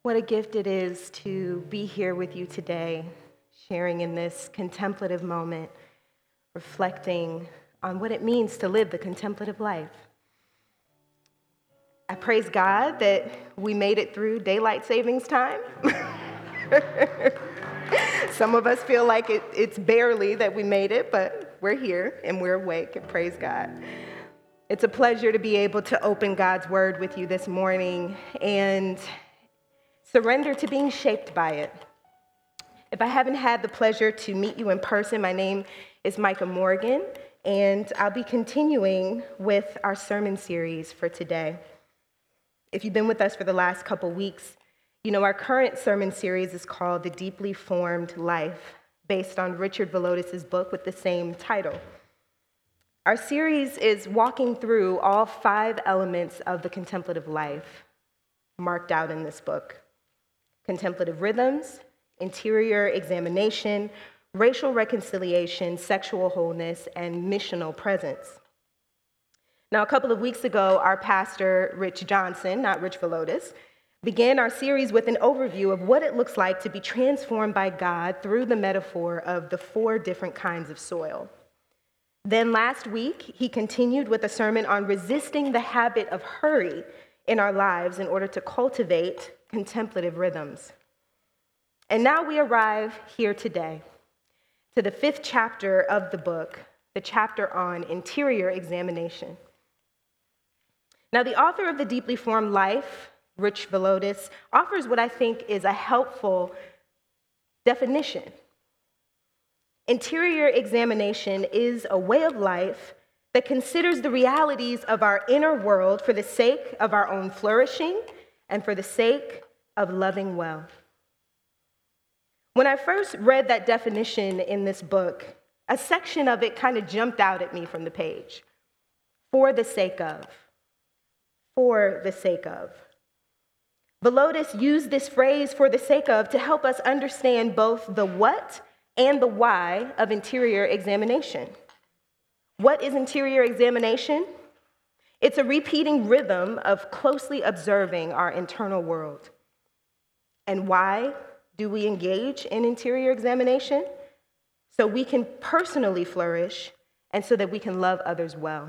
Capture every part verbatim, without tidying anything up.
What a gift it is to be here with you today, sharing in this contemplative moment, reflecting on what it means to live the contemplative life. I praise God that we made it through daylight savings time. Some of us feel like it, it's barely that we made it, but we're here and we're awake, and praise God. It's a pleasure to be able to open God's word with you this morning and surrender to being shaped by it. If I haven't had the pleasure to meet you in person, my name is Micah Morgan, and I'll be continuing with our sermon series for today. If you've been with us for the last couple weeks, you know our current sermon series is called The Deeply Formed Life, based on Richard Velodis' book with the same title. Our series is walking through all five elements of the contemplative life marked out in this book: contemplative rhythms, interior examination, racial reconciliation, sexual wholeness, and missional presence. Now, a couple of weeks ago, our pastor, Rich Johnson, not Rich Velodis, began our series with an overview of what it looks like to be transformed by God through the metaphor of the four different kinds of soil. Then last week, he continued with a sermon on resisting the habit of hurry in our lives in order to cultivate contemplative rhythms. And now we arrive here today to the fifth chapter of the book, the chapter on interior examination. Now, the author of The Deeply Formed Life, Rich Velodis, offers what I think is a helpful definition. Interior examination is a way of life that considers the realities of our inner world for the sake of our own flourishing and for the sake of loving well. When I first read that definition in this book, a section of it kind of jumped out at me from the page. For the sake of. For the sake of. Velodis used this phrase, for the sake of, to help us understand both the what and the why of interior examination. What is interior examination? It's a repeating rhythm of closely observing our internal world. And why do we engage in interior examination? So we can personally flourish and so that we can love others well.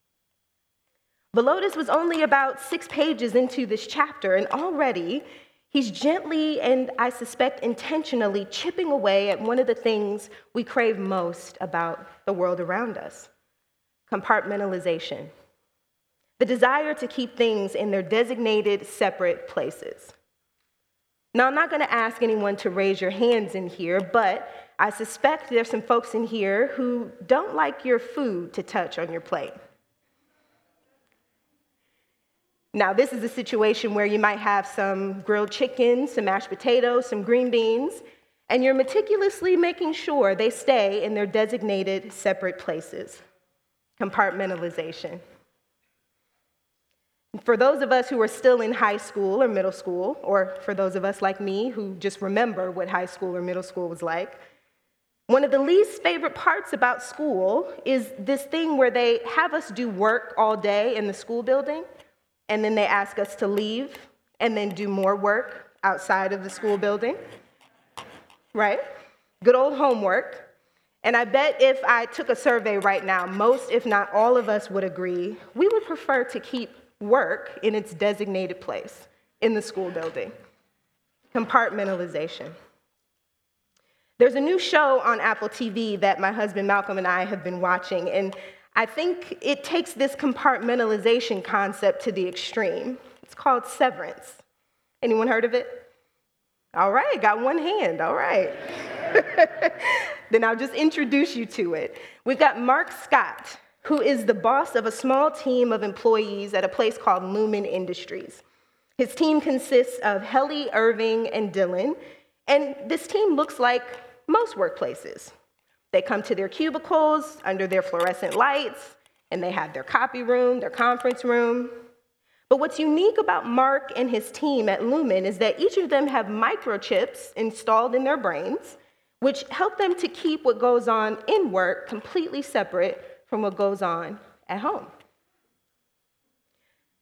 Velodis was only about six pages into this chapter, and already he's gently and I suspect intentionally chipping away at one of the things we crave most about the world around us: compartmentalization. The desire to keep things in their designated separate places. Now, I'm not going to ask anyone to raise your hands in here, but I suspect there's some folks in here who don't like your food to touch on your plate. Now, this is a situation where you might have some grilled chicken, some mashed potatoes, some green beans, and you're meticulously making sure they stay in their designated separate places. Compartmentalization. For those of us who are still in high school or middle school, or for those of us like me who just remember what high school or middle school was like, one of the least favorite parts about school is this thing where they have us do work all day in the school building, and then they ask us to leave and then do more work outside of the school building, right? Good old homework. And I bet if I took a survey right now, most, if not all of us would agree, we would prefer to keep work in its designated place in the school building. Compartmentalization. There's a new show on Apple T V that my husband Malcolm and I have been watching, and I think it takes this compartmentalization concept to the extreme. It's called Severance. Anyone heard of it? All right, got one hand, all right. Then I'll just introduce you to it. We've got Mark Scott, who is the boss of a small team of employees at a place called Lumen Industries. His team consists of Helly, Irving, and Dylan, and this team looks like most workplaces. They come to their cubicles under their fluorescent lights, and they have their copy room, their conference room. But what's unique about Mark and his team at Lumen is that each of them have microchips installed in their brains, which help them to keep what goes on in work completely separate from what goes on at home.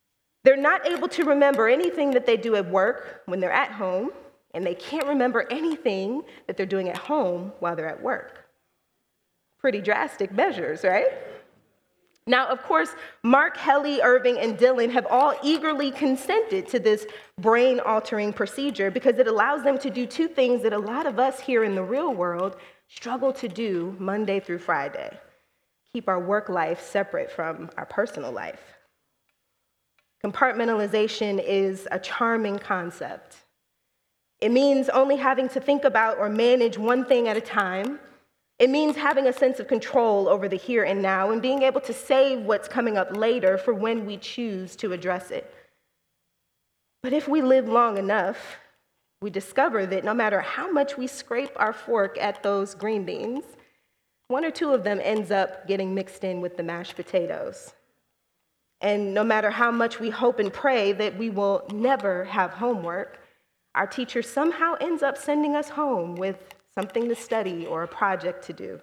They're not able to remember anything that they do at work when they're at home, and they can't remember anything that they're doing at home while they're at work. Pretty drastic measures, right? Now, of course, Mark, Helly, Irving, and Dylan have all eagerly consented to this brain-altering procedure because it allows them to do two things that a lot of us here in the real world struggle to do Monday through Friday: keep our work life separate from our personal life. Compartmentalization is a charming concept. It means only having to think about or manage one thing at a time. It means having a sense of control over the here and now and being able to save what's coming up later for when we choose to address it. But if we live long enough, we discover that no matter how much we scrape our fork at those green beans, one or two of them ends up getting mixed in with the mashed potatoes. And no matter how much we hope and pray that we will never have homework, our teacher somehow ends up sending us home with something to study or a project to do.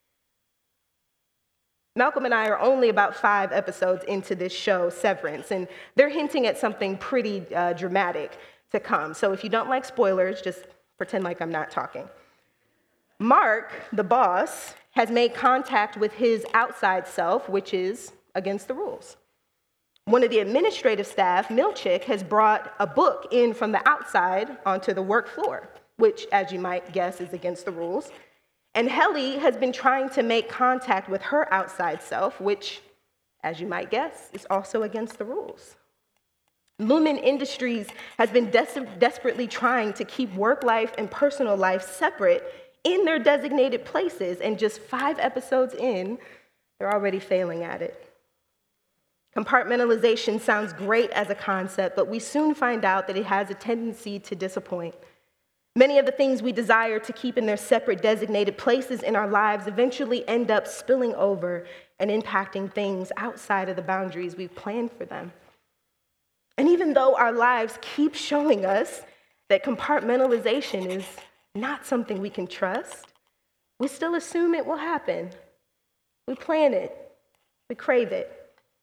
Malcolm and I are only about five episodes into this show, Severance, and they're hinting at something pretty uh, dramatic to come. So if you don't like spoilers, just pretend like I'm not talking. Mark, the boss, has made contact with his outside self, which is against the rules. One of the administrative staff, Milchick, has brought a book in from the outside onto the work floor, which, as you might guess, is against the rules. And Helly has been trying to make contact with her outside self, which, as you might guess, is also against the rules. Lumen Industries has been des- desperately trying to keep work life and personal life separate in their designated places, and just five episodes in, they're already failing at it. Compartmentalization sounds great as a concept, but we soon find out that it has a tendency to disappoint. Many of the things we desire to keep in their separate designated places in our lives eventually end up spilling over and impacting things outside of the boundaries we've planned for them. And even though our lives keep showing us that compartmentalization is not something we can trust, we still assume it will happen. We plan it. We crave it.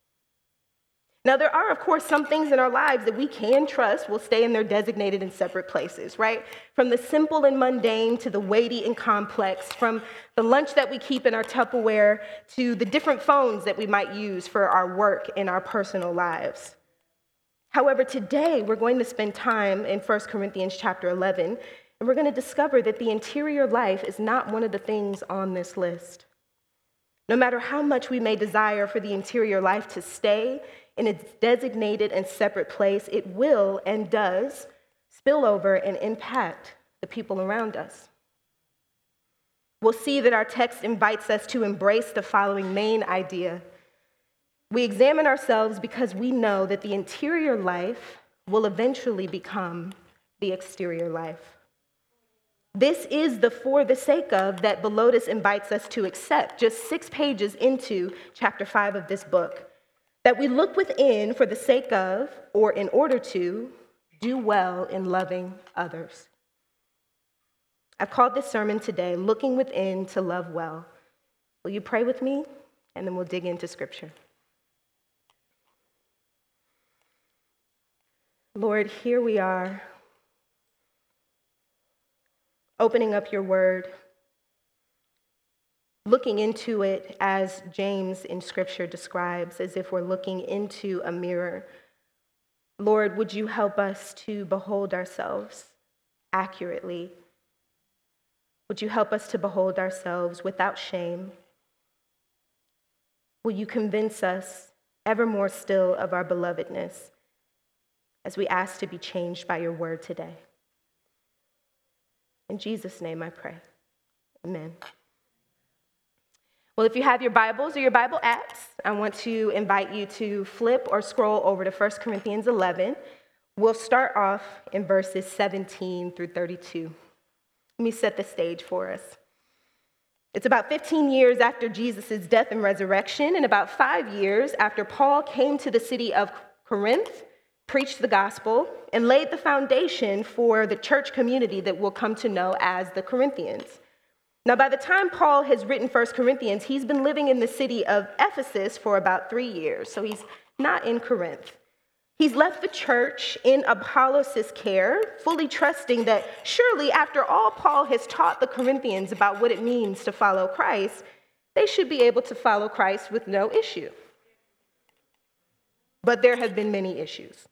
Now, there are, of course, some things in our lives that we can trust will stay in their designated and separate places, right? From the simple and mundane to the weighty and complex, from the lunch that we keep in our Tupperware to the different phones that we might use for our work and our personal lives. However, today we're going to spend time in First Corinthians chapter eleven, and we're going to discover that the interior life is not one of the things on this list. No matter how much we may desire for the interior life to stay in its designated and separate place, it will and does spill over and impact the people around us. We'll see that our text invites us to embrace the following main idea. We examine ourselves because we know that the interior life will eventually become the exterior life. This is the for the sake of that Belotus invites us to accept just six pages into chapter five of this book. That we look within for the sake of, or in order to, do well in loving others. I've called this sermon today, Looking Within to Love Well. Will you pray with me? And then we'll dig into scripture. Lord, here we are, opening up your word, looking into it as James in Scripture describes, as if we're looking into a mirror. Lord, would you help us to behold ourselves accurately? Would you help us to behold ourselves without shame? Will you convince us ever more still of our belovedness as we ask to be changed by your word today? In Jesus' name I pray. Amen. Well, if you have your Bibles or your Bible apps, I want to invite you to flip or scroll over to First Corinthians eleven. We'll start off in verses seventeen through thirty-two. Let me set the stage for us. It's about fifteen years after Jesus' death and resurrection, and about five years after Paul came to the city of Corinth, preached the gospel, and laid the foundation for the church community that we'll come to know as the Corinthians. Now, by the time Paul has written First Corinthians, he's been living in the city of Ephesus for about three years, so he's not in Corinth. He's left the church in Apollos' care, fully trusting that surely after all Paul has taught the Corinthians about what it means to follow Christ, they should be able to follow Christ with no issue. But there have been many issues.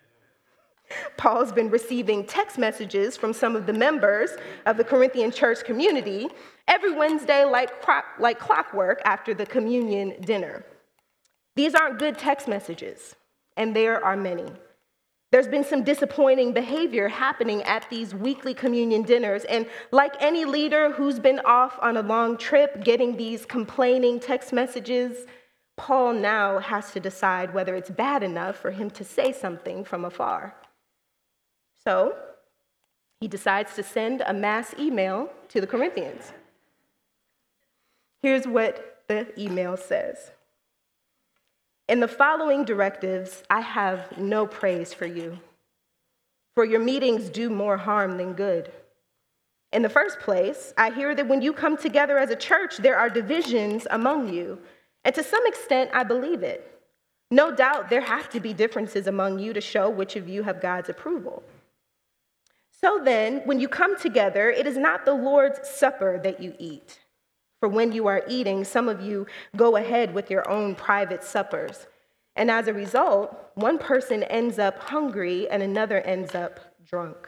Paul's been receiving text messages from some of the members of the Corinthian church community every Wednesday like, like clockwork after the communion dinner. These aren't good text messages, and there are many. There's been some disappointing behavior happening at these weekly communion dinners, and like any leader who's been off on a long trip getting these complaining text messages, Paul now has to decide whether it's bad enough for him to say something from afar. So he decides to send a mass email to the Corinthians. Here's what the email says. In the following directives, I have no praise for you, for your meetings do more harm than good. In the first place, I hear that when you come together as a church, there are divisions among you, and to some extent, I believe it. No doubt there have to be differences among you to show which of you have God's approval. So then, when you come together, it is not the Lord's Supper that you eat. For when you are eating, some of you go ahead with your own private suppers. And as a result, one person ends up hungry and another ends up drunk.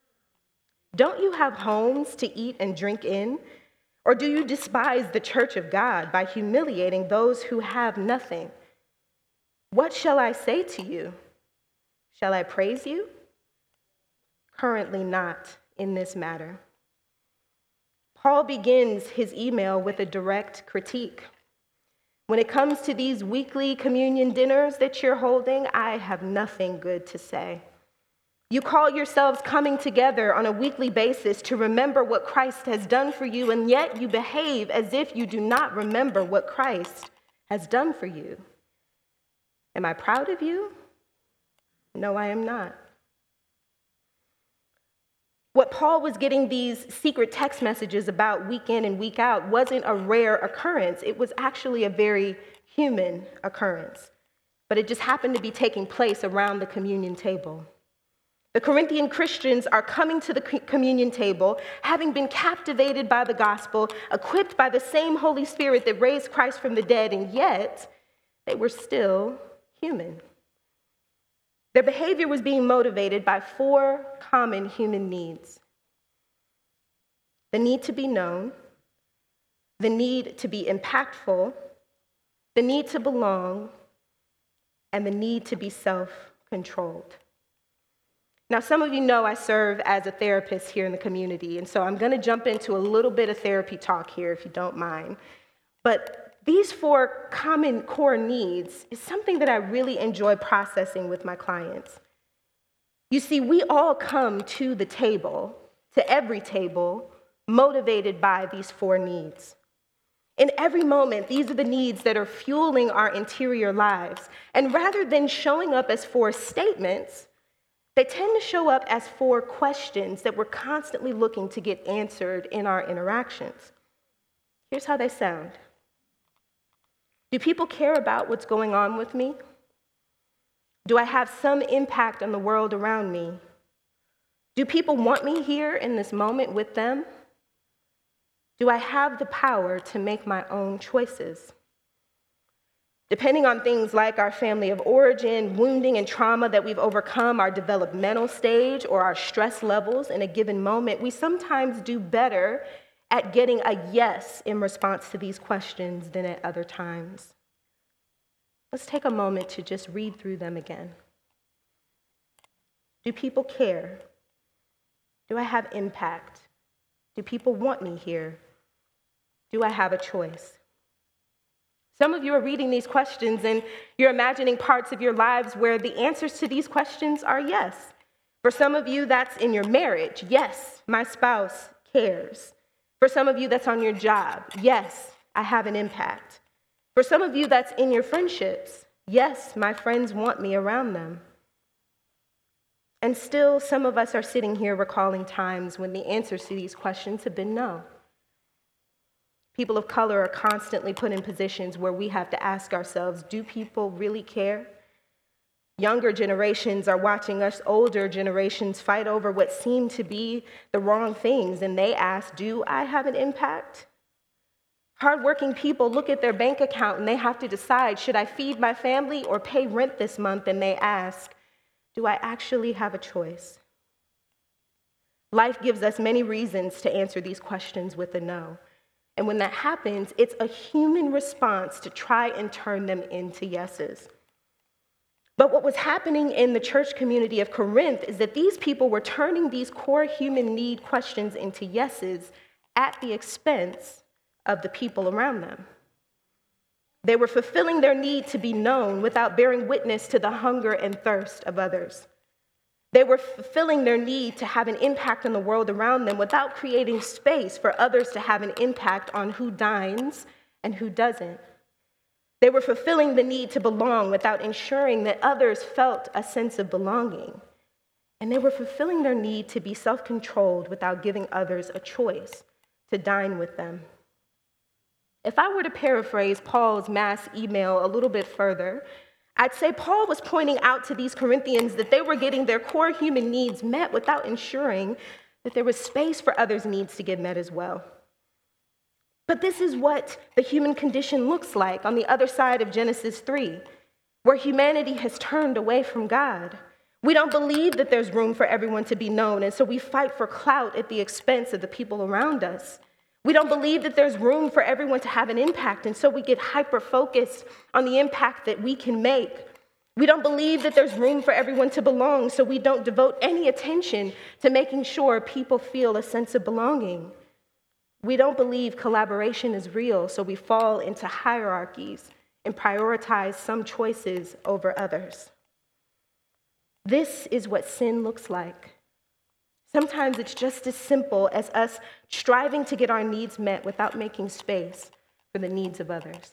Don't you have homes to eat and drink in? Or do you despise the church of God by humiliating those who have nothing? What shall I say to you? Shall I praise you? Currently not in this matter. Paul begins his email with a direct critique. When it comes to these weekly communion dinners that you're holding, I have nothing good to say. You call yourselves coming together on a weekly basis to remember what Christ has done for you, and yet you behave as if you do not remember what Christ has done for you. Am I proud of you? No, I am not. What Paul was getting these secret text messages about week in and week out wasn't a rare occurrence. It was actually a very human occurrence, but it just happened to be taking place around the communion table. The Corinthian Christians are coming to the communion table, having been captivated by the gospel, equipped by the same Holy Spirit that raised Christ from the dead, and yet they were still human. Their behavior was being motivated by four common human needs: the need to be known, the need to be impactful, the need to belong, and the need to be self-controlled. Now, some of you know I serve as a therapist here in the community, and so I'm going to jump into a little bit of therapy talk here, if you don't mind. But these four common core needs is something that I really enjoy processing with my clients. You see, we all come to the table, to every table, motivated by these four needs. In every moment, these are the needs that are fueling our interior lives. And rather than showing up as four statements, they tend to show up as four questions that we're constantly looking to get answered in our interactions. Here's how they sound. Do people care about what's going on with me? Do I have some impact on the world around me? Do people want me here in this moment with them? Do I have the power to make my own choices? Depending on things like our family of origin, wounding and trauma that we've overcome, our developmental stage, or our stress levels in a given moment, we sometimes do better at getting a yes in response to these questions than at other times. Let's take a moment to just read through them again. Do people care? Do I have impact? Do people want me here? Do I have a choice? Some of you are reading these questions and you're imagining parts of your lives where the answers to these questions are yes. For some of you, that's in your marriage. Yes, my spouse cares. For some of you, that's on your job. Yes, I have an impact. For some of you, that's in your friendships. Yes, my friends want me around them. And still, some of us are sitting here recalling times when the answers to these questions have been no. People of color are constantly put in positions where we have to ask ourselves, do people really care? Younger generations are watching us older generations fight over what seem to be the wrong things, and they ask, do I have an impact? Hardworking people look at their bank account and they have to decide, should I feed my family or pay rent this month? And they ask, do I actually have a choice? Life gives us many reasons to answer these questions with a no. And when that happens, it's a human response to try and turn them into yeses. But what was happening in the church community of Corinth is that these people were turning these core human need questions into yeses at the expense of the people around them. They were fulfilling their need to be known without bearing witness to the hunger and thirst of others. They were fulfilling their need to have an impact on the world around them without creating space for others to have an impact on who dines and who doesn't. They were fulfilling the need to belong without ensuring that others felt a sense of belonging. And they were fulfilling their need to be self-controlled without giving others a choice to dine with them. If I were to paraphrase Paul's mass email a little bit further, I'd say Paul was pointing out to these Corinthians that they were getting their core human needs met without ensuring that there was space for others' needs to get met as well. But this is what the human condition looks like on the other side of Genesis three, where humanity has turned away from God. We don't believe that there's room for everyone to be known, and so we fight for clout at the expense of the people around us. We don't believe that there's room for everyone to have an impact, and so we get hyper-focused on the impact that we can make. We don't believe that there's room for everyone to belong, so we don't devote any attention to making sure people feel a sense of belonging. We don't believe collaboration is real, so we fall into hierarchies and prioritize some choices over others. This is what sin looks like. Sometimes it's just as simple as us striving to get our needs met without making space for the needs of others.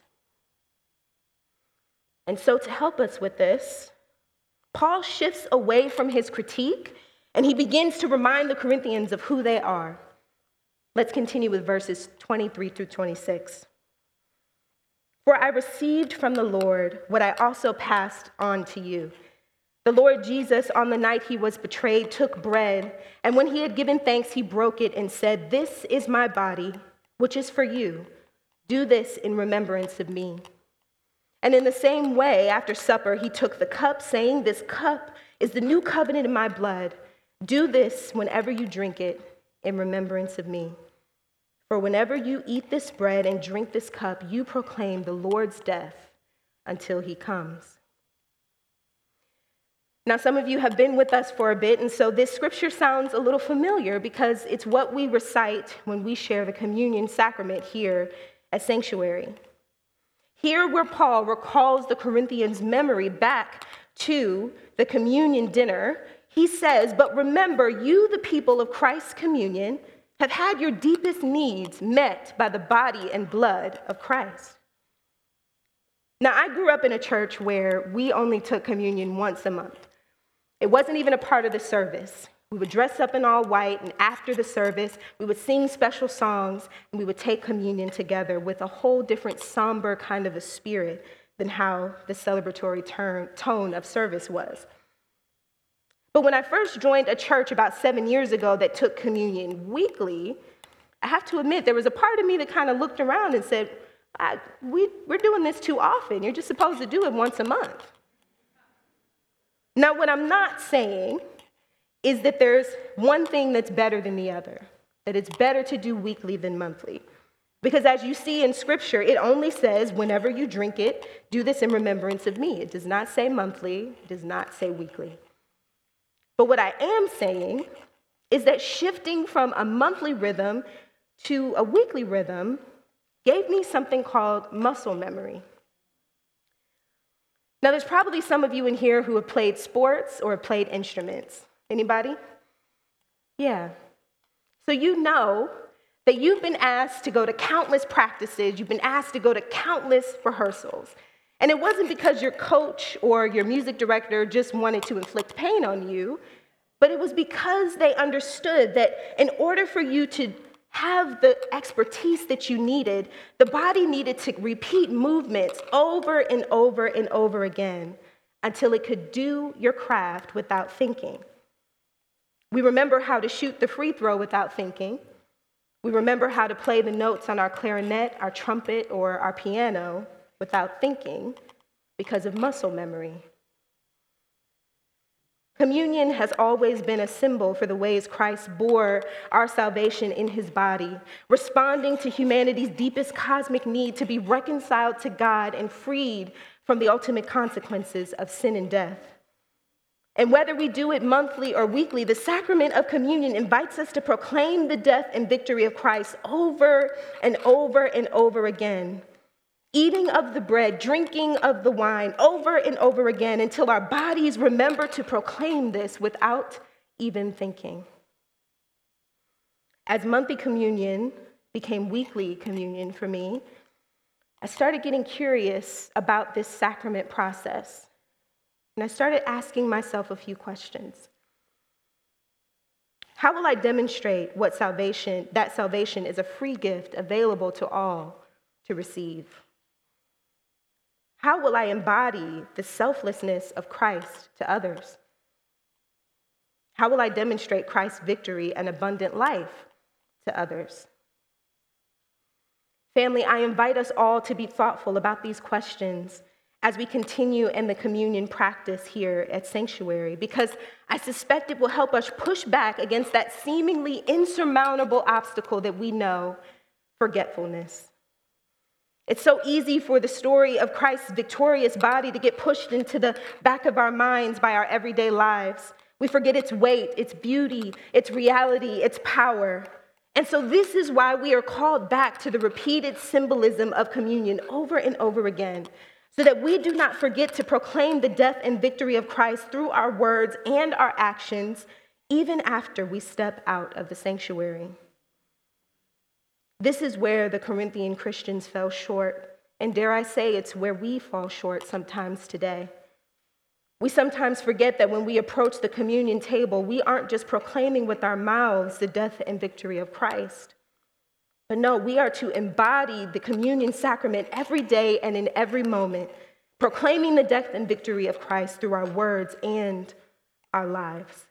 And so to help us with this, Paul shifts away from his critique and he begins to remind the Corinthians of who they are. Let's continue with verses twenty-three through twenty-six. For I received from the Lord what I also passed on to you. The Lord Jesus, on the night he was betrayed, took bread, and when he had given thanks, he broke it and said, "This is my body, which is for you. Do this in remembrance of me." And in the same way, after supper, he took the cup, saying, "This cup is the new covenant in my blood. Do this whenever you drink it in remembrance of me. For whenever you eat this bread and drink this cup, you proclaim the Lord's death until he comes." Now, some of you have been with us for a bit, and so this scripture sounds a little familiar because it's what we recite when we share the communion sacrament here at Sanctuary. Here where Paul recalls the Corinthians' memory back to the communion dinner, he says, "But remember, you, the people of Christ's communion, have had your deepest needs met by the body and blood of Christ." Now, I grew up in a church where we only took communion once a month. It wasn't even a part of the service. We would dress up in all white, and after the service, we would sing special songs, and we would take communion together with a whole different somber kind of a spirit than how the celebratory turn, tone of service was. But when I first joined a church about seven years ago that took communion weekly, I have to admit there was a part of me that kind of looked around and said, I, we, we're doing this too often. You're just supposed to do it once a month. Now, what I'm not saying is that there's one thing that's better than the other, that it's better to do weekly than monthly. Because as you see in Scripture, it only says, whenever you drink it, do this in remembrance of me. It does not say monthly, it does not say weekly. But what I am saying is that shifting from a monthly rhythm to a weekly rhythm gave me something called muscle memory. Now, there's probably some of you in here who have played sports or have played instruments. Anybody? Yeah. So you know that you've been asked to go to countless practices, you've been asked to go to countless rehearsals. And it wasn't because your coach or your music director just wanted to inflict pain on you, but it was because they understood that in order for you to have the expertise that you needed, the body needed to repeat movements over and over and over again until it could do your craft without thinking. We remember how to shoot the free throw without thinking. We remember how to play the notes on our clarinet, our trumpet, or our piano without thinking because of muscle memory. Communion has always been a symbol for the ways Christ bore our salvation in his body, responding to humanity's deepest cosmic need to be reconciled to God and freed from the ultimate consequences of sin and death. And whether we do it monthly or weekly, the sacrament of communion invites us to proclaim the death and victory of Christ over and over and over again, eating of the bread, drinking of the wine over and over again until our bodies remember to proclaim this without even thinking. As monthly communion became weekly communion for me, I started getting curious about this sacrament process. And I started asking myself a few questions. How will I demonstrate what salvation, that salvation is a free gift available to all to receive? How will I embody the selflessness of Christ to others? How will I demonstrate Christ's victory and abundant life to others? Family, I invite us all to be thoughtful about these questions as we continue in the communion practice here at Sanctuary, because I suspect it will help us push back against that seemingly insurmountable obstacle that we know, forgetfulness. It's so easy for the story of Christ's victorious body to get pushed into the back of our minds by our everyday lives. We forget its weight, its beauty, its reality, its power. And so this is why we are called back to the repeated symbolism of communion over and over again, so that we do not forget to proclaim the death and victory of Christ through our words and our actions, even after we step out of the sanctuary. This is where the Corinthian Christians fell short, and dare I say, it's where we fall short sometimes today. We sometimes forget that when we approach the communion table, we aren't just proclaiming with our mouths the death and victory of Christ. But no, we are to embody the communion sacrament every day and in every moment, proclaiming the death and victory of Christ through our words and our lives.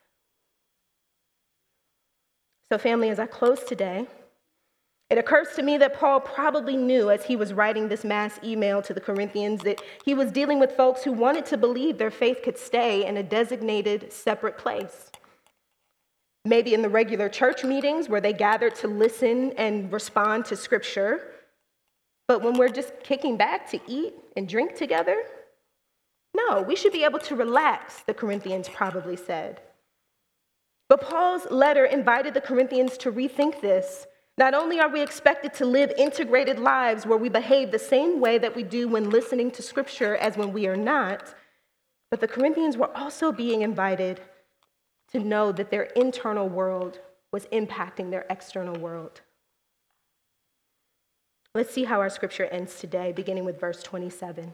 So family, as I close today, it occurs to me that Paul probably knew as he was writing this mass email to the Corinthians that he was dealing with folks who wanted to believe their faith could stay in a designated separate place. Maybe in the regular church meetings where they gathered to listen and respond to scripture. But when we're just kicking back to eat and drink together, no, we should be able to relax, the Corinthians probably said. But Paul's letter invited the Corinthians to rethink this. Not only are we expected to live integrated lives where we behave the same way that we do when listening to scripture as when we are not, but the Corinthians were also being invited to know that their internal world was impacting their external world. Let's see how our scripture ends today, beginning with verse twenty-seven.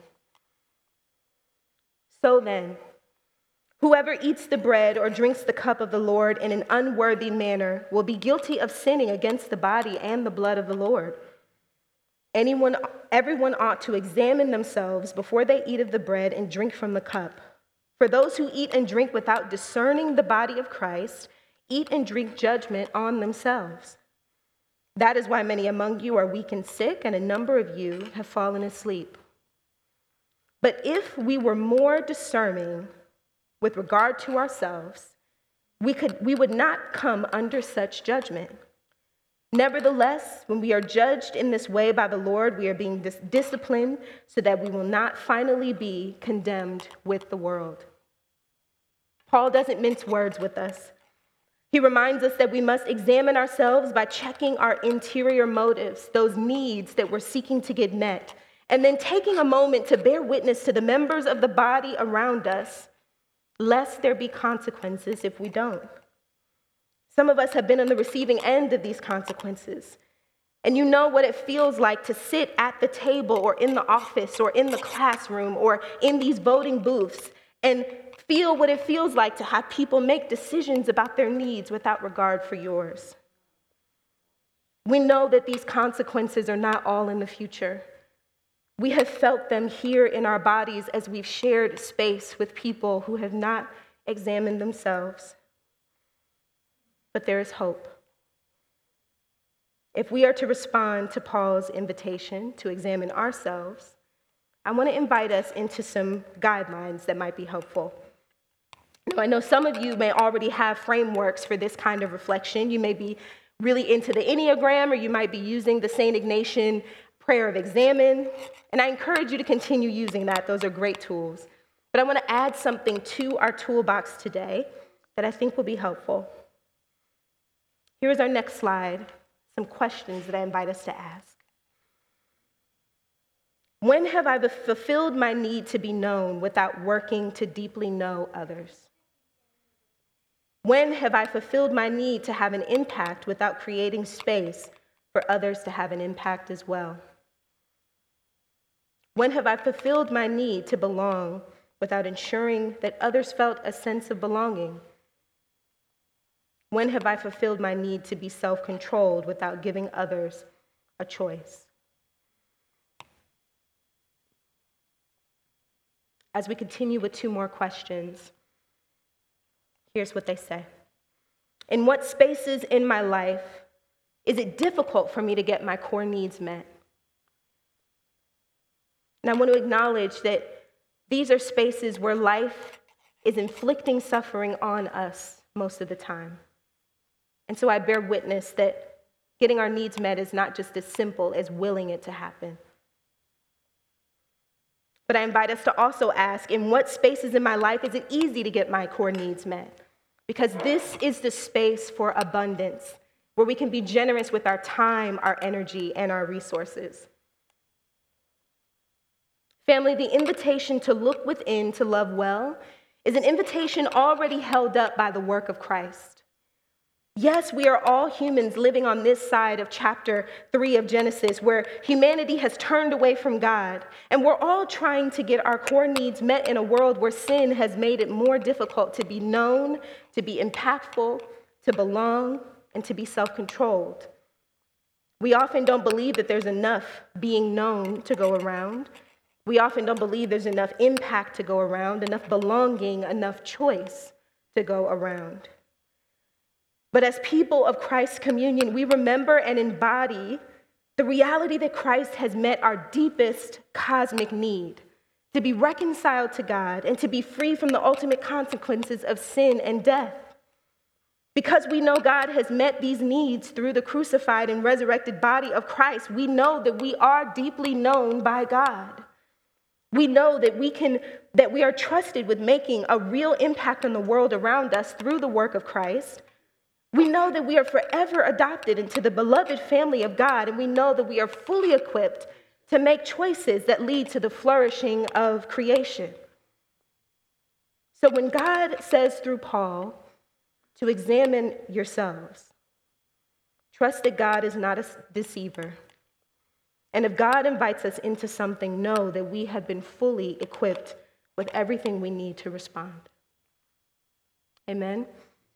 So then, whoever eats the bread or drinks the cup of the Lord in an unworthy manner will be guilty of sinning against the body and the blood of the Lord. Anyone, everyone ought to examine themselves before they eat of the bread and drink from the cup. For those who eat and drink without discerning the body of Christ eat and drink judgment on themselves. That is why many among you are weak and sick, and a number of you have fallen asleep. But if we were more discerning with regard to ourselves, we could we would not come under such judgment. Nevertheless, when we are judged in this way by the Lord, we are being dis- disciplined so that we will not finally be condemned with the world. Paul doesn't mince words with us. He reminds us that we must examine ourselves by checking our interior motives, those needs that we're seeking to get met, and then taking a moment to bear witness to the members of the body around us, lest there be consequences if we don't. Some of us have been on the receiving end of these consequences, and you know what it feels like to sit at the table or in the office or in the classroom or in these voting booths and feel what it feels like to have people make decisions about their needs without regard for yours. We know that these consequences are not all in the future. We have felt them here in our bodies as we've shared space with people who have not examined themselves. But there is hope. If we are to respond to Paul's invitation to examine ourselves, I want to invite us into some guidelines that might be helpful. Now, I know some of you may already have frameworks for this kind of reflection. You may be really into the Enneagram, or you might be using the Saint Ignatian prayer of examine. And I encourage you to continue using that. Those are great tools. But I want to add something to our toolbox today that I think will be helpful. Here is our next slide, some questions that I invite us to ask. When have I fulfilled my need to be known without working to deeply know others? When have I fulfilled my need to have an impact without creating space for others to have an impact as well? When have I fulfilled my need to belong without ensuring that others felt a sense of belonging? When have I fulfilled my need to be self-controlled without giving others a choice? As we continue with two more questions, here's what they say. In what spaces in my life is it difficult for me to get my core needs met? And I want to acknowledge that these are spaces where life is inflicting suffering on us most of the time. And so I bear witness that getting our needs met is not just as simple as willing it to happen. But I invite us to also ask, in what spaces in my life is it easy to get my core needs met? Because this is the space for abundance, where we can be generous with our time, our energy, and our resources. Family, the invitation to look within to love well is an invitation already held up by the work of Christ. Yes, we are all humans living on this side of chapter three of Genesis, where humanity has turned away from God, and we're all trying to get our core needs met in a world where sin has made it more difficult to be known, to be impactful, to belong, and to be self-controlled. We often don't believe that there's enough being known to go around. We often don't believe there's enough impact to go around, enough belonging, enough choice to go around. But as people of Christ's communion, we remember and embody the reality that Christ has met our deepest cosmic need, to be reconciled to God and to be free from the ultimate consequences of sin and death. Because we know God has met these needs through the crucified and resurrected body of Christ, we know that we are deeply known by God. We know that we can, that we are trusted with making a real impact on the world around us through the work of Christ. We know that we are forever adopted into the beloved family of God, and we know that we are fully equipped to make choices that lead to the flourishing of creation. So when God says through Paul to examine yourselves, trust that God is not a deceiver. And if God invites us into something, know that we have been fully equipped with everything we need to respond. Amen?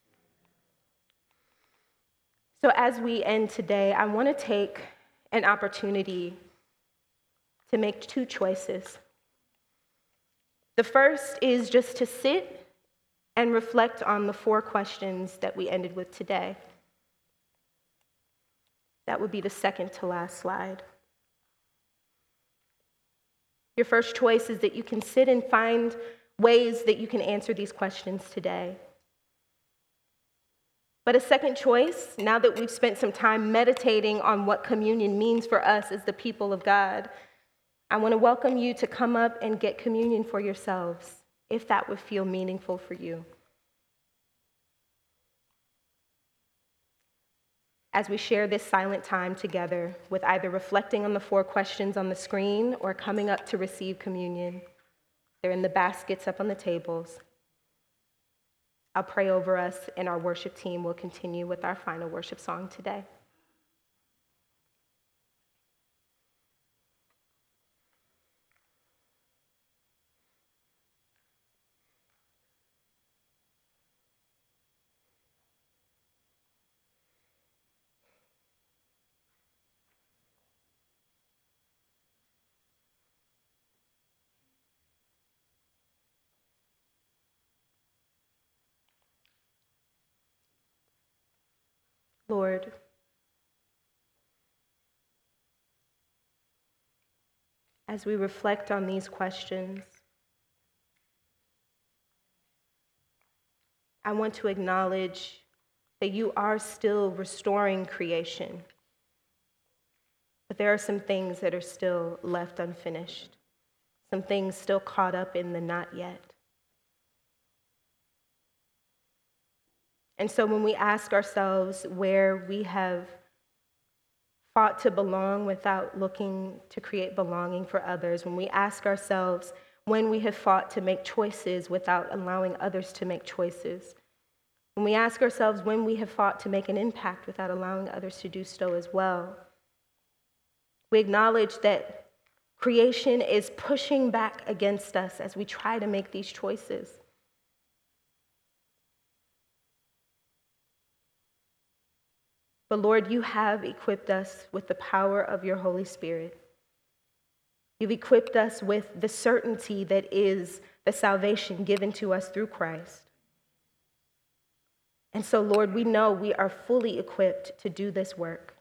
So as we end today, I want to take an opportunity to make two choices. The first is just to sit and reflect on the four questions that we ended with today. That would be the second to last slide. Your first choice is that you can sit and find ways that you can answer these questions today. But a second choice, now that we've spent some time meditating on what communion means for us as the people of God, I want to welcome you to come up and get communion for yourselves, if that would feel meaningful for you. As we share this silent time together with either reflecting on the four questions on the screen or coming up to receive communion, they're in the baskets up on the tables. I'll pray over us, and our worship team will continue with our final worship song today. Lord, as we reflect on these questions, I want to acknowledge that you are still restoring creation, but there are some things that are still left unfinished, some things still caught up in the not yet. And so when we ask ourselves where we have fought to belong without looking to create belonging for others, when we ask ourselves when we have fought to make choices without allowing others to make choices, when we ask ourselves when we have fought to make an impact without allowing others to do so as well, we acknowledge that creation is pushing back against us as we try to make these choices. But Lord, you have equipped us with the power of your Holy Spirit. You've equipped us with the certainty that is the salvation given to us through Christ. And so, Lord, we know we are fully equipped to do this work.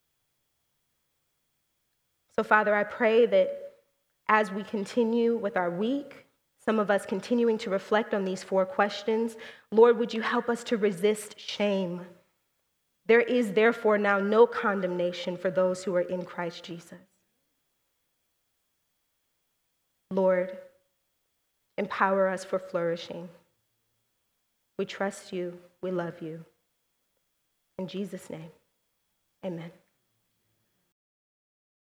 So, Father, I pray that as we continue with our week, some of us continuing to reflect on these four questions, Lord, would you help us to resist shame? There is therefore now no condemnation for those who are in Christ Jesus. Lord, empower us for flourishing. We trust you. We love you. In Jesus' name, amen.